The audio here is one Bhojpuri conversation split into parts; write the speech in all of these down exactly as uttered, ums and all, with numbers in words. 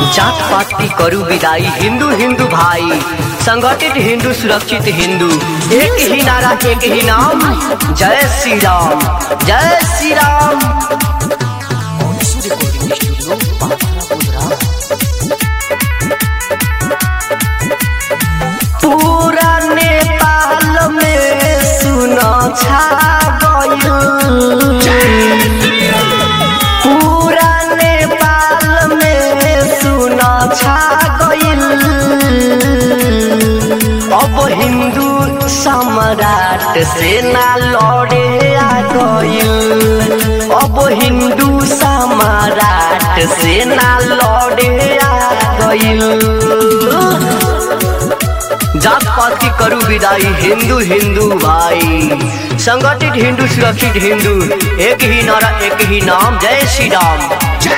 जात पात की करू विदाई, हिंदू हिंदू भाई, संगठित हिंदू सुरक्षित हिंदू, एक ही नारा एक ही नाम, जय श्री राम जय श्री राम। पूरा नेपाल में सुना छा गइल, पूरा नेपाल में सुना छा गइल। अब हिंदू सम्राट से ना लड़े आ गइल, अब हिंदू सम्राट से ना लड़े आ गइल। जात पात की करू विदाई, हिंदू हिंदू भाई, संगठित हिंदू सुरक्षित हिंदू, एक ही नारा एक ही नाम, जय श्री राम।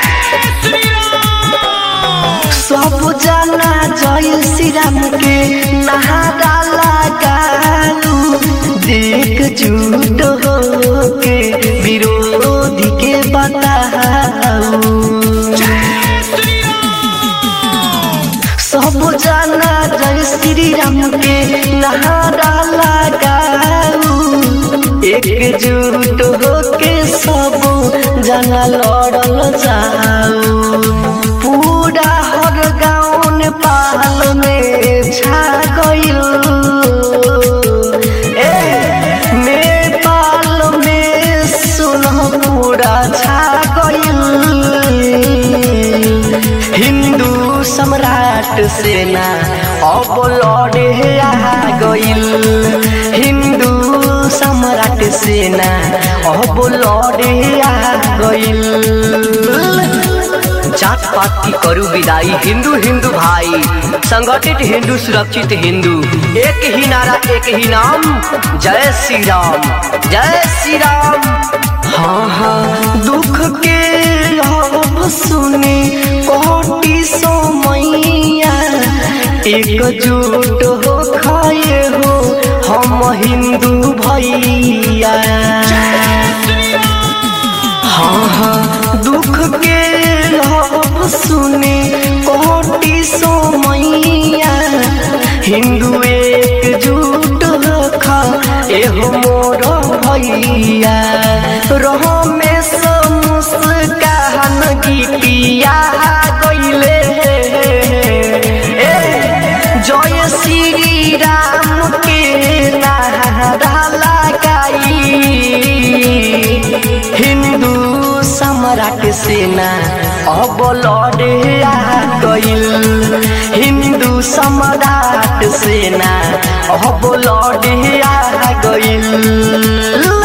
सब जना जय श्री राम के नारा लगालू, देख झूठ हो के विरोधी के बताऊ। सब जना जय श्री राम के नारा लगाऊ, एकजुट होके सब जना लड़ल जाऊ। पूरा हर गाँव नेपाल में छा गइल, नेपाल में सुन पूरा छा गइल। हिंदू सम्राट सेना अब लड़े आ गइल, हिंदू सम्राट सेना अब लड़े आ गइल। जात पात की करू विदाई, हिंदू हिंदू भाई, संगठित हिंदू सुरक्षित हिंदू, एक ही नारा एक ही नाम, जय श्री राम जय श्री राम। हाँ हाँ दुख के अब सुनी कोटि सो मैया, एकजुट हो खाए हो हम हिंदू भैया। हाँ हाँ दुख के अब सुनी कोटि सो मैया, हिंदू एकजुट हो खा एहो मोर भैया। रहो में सो मुस्कान गीतिया गइले, जय श्री राम के नारा लगाई। हिंदू सम्राट सेना अब लड़े आ गइल, हिंदू सम्राट सेना अब लड़े आ गइल।